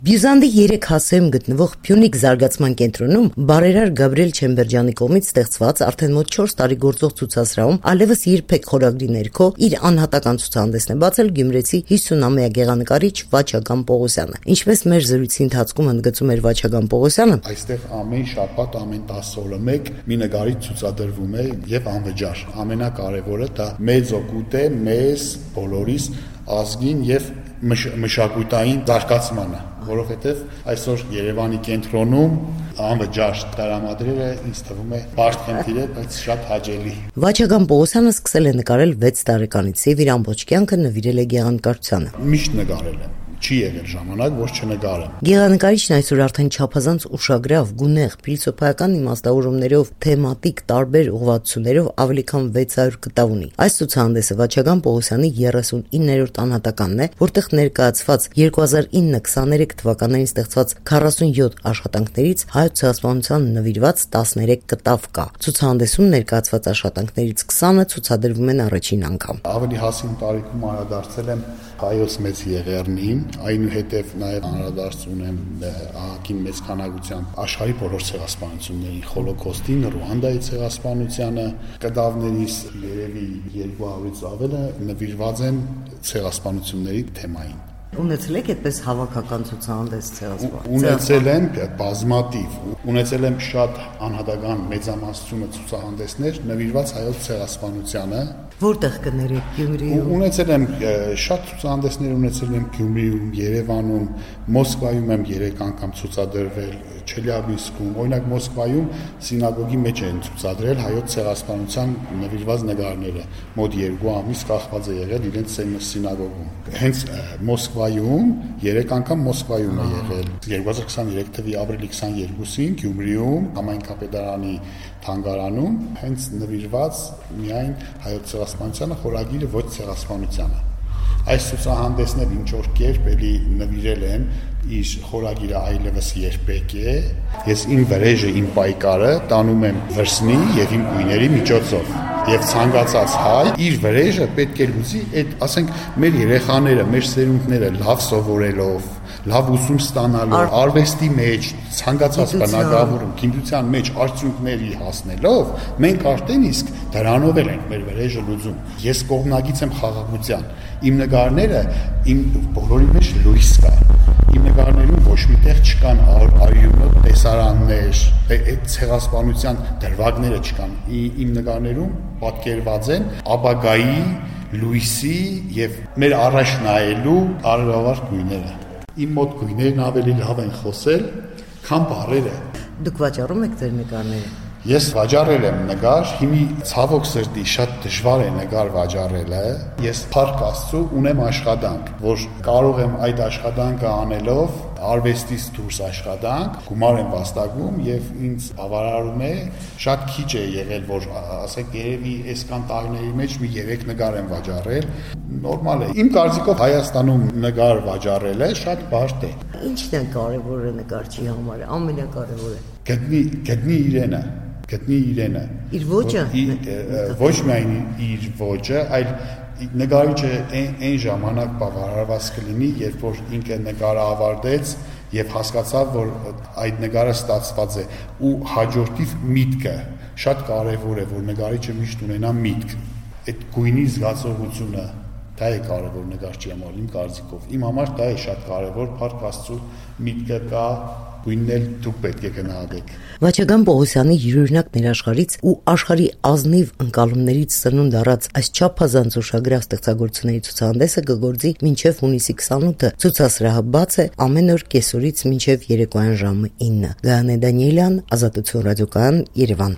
Բյուզանդի 3 հասցեում գտնվող Փյունիկ զարգացման կենտրոնում բարերար Գաբրիել Չեմբերջյանի կողմից ստեղծված արդեն մոտ 4 տարի գործող ցուցասրահում այլևս երբեք խորագրի ներքո իր անհատական ցուցահանդեսն է բացել գյումրեցի 50-ամյա գեղանկարիչ Վաչագան Պողոսյանը։ Ինչպես մեր զրույցի ընթացքում ընդգծում էր Վաչագան Պողոսյանը, այստեղ ամեն շաբաթ, ամեն 10 օրը մեկ մի նկարիչ ցուցադրվում է եւ անվճար։ Ամենակարևորը դա մեծ օգուտ է մեզ բոլորիս ազգին եւ մշակութային զարգացմանը, որովհետև այսօր Երևանի կենտրոնում անվճար տրամադրելը ինձ թվում է բարդ խնդիր է, բայց շատ հաճելի։ Վաչագան Պողոսյանը սկսել է նկարել 6 տարեկանից եւ իր ամբողջ կյանքը նվիրել է գեղանկարչությանը։ Միշտ նկարել եմ։ Չի եղել ժամանակ, որ չնկարեմ։ Գեղանկարիչն այսօր արդեն չափազանց ուշագրավ, գունեղ, փիլիսոփայական իմաստավորումներով, թեմատիկ տարբեր ուղղվածություններով ավելի քան 600 կտավ ունի։ Այս ցուցահանդեսը Վաչագան Պողոսյանի 39-րդ անհատականն է, որտեղ ներկայացված 2009-23 թվականներին ստեղծված 47 աշխատանքներից հայոց ցեղասպանության նվիրված 13 կտավ կա։ Ցուցահանդեսում ներկայացված աշխատանքներից 20-ը ցուցադրվում են առաջին անգամ։ Ավելի հասուն տարիքում անդրադարձել եմ հայոց մեծ եղեռնին, այնուհետև նաև անդրադարձ ունեմ ահագին մեծ քանակությամբ աշխարհի բոլոր ցեղասպանություններին, Հոլոկոստին, Ռուանդայի ցեղասպանությանը, կտավներից երևի 200-ից ավելը նվիրված են ցեղասպանությունների թեմային։ Ունեցել եք այդպես հավաքական ցուցահանդես ցեղասպանության։ Ունեցել եմ բազմատիվ, ունեցել եմ շատ անհատական մեծամասնությունը ցուցահանդեսներ նվիրված հայոց ցեղասպանությանը։ Որտեղ կներեք Գյումրիում։ Ունեցել եմ շատ ցուցահանդեսներ, ունեցել եմ Գյումրիում, Երևանում, Մոսկվայում եմ 3 անգամ ցուցադրվել, Չելյաբինսկում, օրինակ Մոսկվայում սինագոգի մեջ են ցուցադրել հայոց ցեղասպանության նվիրված նկարները։ Մոտ 2 ամիս կախված է եղել իրենց սինագոգում։ Հենց Մոսկվայում 3 անգամ Մոսկվայում է եղել 2023 թվականի ապրիլի 22-ին Գյումրիում համայնքապետարանի թանգարանում հենց նվիրված միայն հայոց ցեղասպանությանը խորագիրը ոչ ցեղասպանությանը։ Այս ցուցահանդեսները ինչ որ կերպ էլի նվիրել են իր խորագիրը այլևս երբեք է։ Ես իմ վրեժը, իմ պայքարը տանում եմ վրսնի եւ իմ գույների միջոցով։ Եվ ցանկացած հայ իր վրեժը պետք է լուծի այդ, ասենք, մեր երեխաները, մեր սերունդները լավ սովորելով, լավ ուսում ստանալով, արվեստի մեջ, ցանկացած բնագավառում, գիտության մեջ արդյունքների հասնելով, մենք արդեն իսկ դրանով ենք մեր վրեժը լուծում։ Ես կողմնակից եմ խաղաղության։ Իմ նկարները, իմ բոլորի մեջ լույս կա։ Իմ նկարներում ոչ միտեղ չկան արյունոտ տեսարաններ, այդ ցեղասպանության դրվագները չկան։ Իմ նկարներում պատկերված են ապագայի լույսի եւ մեր առաջ նայելու արարավար գույները։ Իմ մոտ գույներն ավելի լավ են խոսել, քան բառերը։ Դուք վաճառում եք ձեր նկարները։ Ես վաճառել եմ նկար, հիմի ցավոք սրտի շատ դժվար է նկար վաճառելը։ Ես փառք Աստծո ունեմ աշխատանք, որ կարող եմ այդ աշխատանքը անելով արվեստից դուրս աշխատանք, գումար եմ վաստակում եւ ինձ բավարարում է, շատ քիչ է եղել, որ ասենք երևի այսքան տարիների մեջ մի 3 նկար եմ վաճառել, նորմալ է։ Իմ կարծիքով Հայաստանում նկար վաճառելը շատ բարդ է։ Ինչն է կարևորը նկարչի համար, ամենակարևորը։ Գտնի իրենը։ Իր ոճը։ Ոչ միայն իր ոճը, այլ նկարիչը այն ժամանակ բավարարված կլինի, երբ որ ինքը նկարը ավարտեց եւ հասկացավ, որ այդ նկարը ստացված է ու հաջորդիվ միտքը շատ կարեւոր է, որ նկարիչը միշտ ունենա միտք։ Այդ գույնի զգացողությունը դա է կարևոր նկարչի համար, իմ կարծիքով։ Իմ համար դա է շատ կարևոր, փառք Աստծո, միտքը կա, գույնն էլ դուք պետք է գնահատեք։ Վաչագան Պողոսյանի յուրօրինակ ներաշխարից ու աշխարհի ազնիվ ընկալումներից ծնունդ առած այս չափազանց ուշագրավ ստեղծագործությունների ցուցահանդեսը կգործի մինչև հունիսի 28-ը։ Ցուցասրահը բաց է ամեն օր կեսօրից մինչև երեկոյան ժամը 9։ Գայանե Դանիելյան, Ազատություն ռադիոկայան, Երևան։